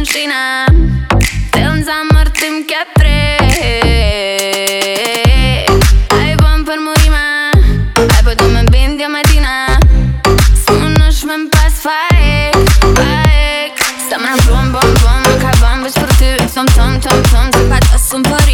scena, te înseamnă timp che tre. Hai buon per morire, hai poi tu me vendi a mattina. Spunești mi-mi pas fake. Stai mă bum bum bum, ca bam, vezi per tu. Tom tom tom tom, se bat as un po'.